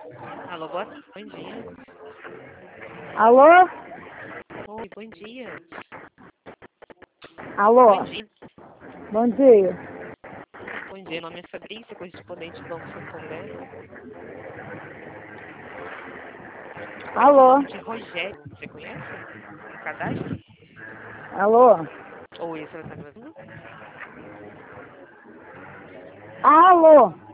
Alô, bom dia. Alô? Oi, bom dia. Alô? Bom dia. Bom dia. Bom dia, meu nome é Fabrícia, correspondente do Banco Santander. Estou aqui em Alô? nome de Rogério. Você conhece o cadastro? Alô? Oi, você está me ouvindo? Alô?